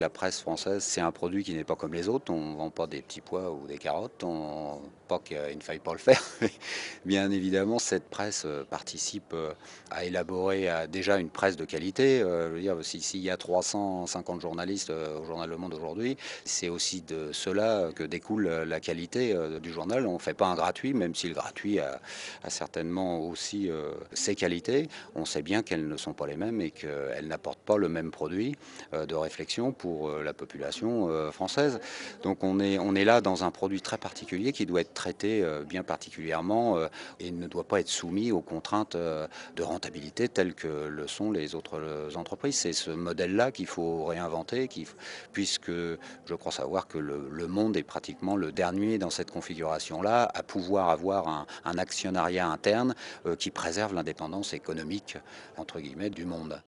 La presse française, c'est un produit qui n'est pas comme les autres. On ne vend pas des petits pois ou des carottes. Pas qu'il ne faille pas le faire. Mais bien évidemment, cette presse participe à élaborer déjà une presse de qualité. Je veux dire, s'il y a 350 journalistes au journal Le Monde aujourd'hui, c'est aussi de cela que découle la qualité du journal. On ne fait pas un gratuit, même si le gratuit a certainement aussi ses qualités. On sait bien qu'elles ne sont pas les mêmes et qu'elles n'apportent pas le même produit de réflexion pour la population française. Donc on est là dans un produit très particulier qui doit être traité bien particulièrement et ne doit pas être soumis aux contraintes de rentabilité telles que le sont les autres entreprises. C'est ce modèle-là qu'il faut réinventer, puisque je crois savoir que le Monde est pratiquement le dernier dans cette configuration-là à pouvoir avoir un actionnariat interne qui préserve l'indépendance économique, entre guillemets, du Monde.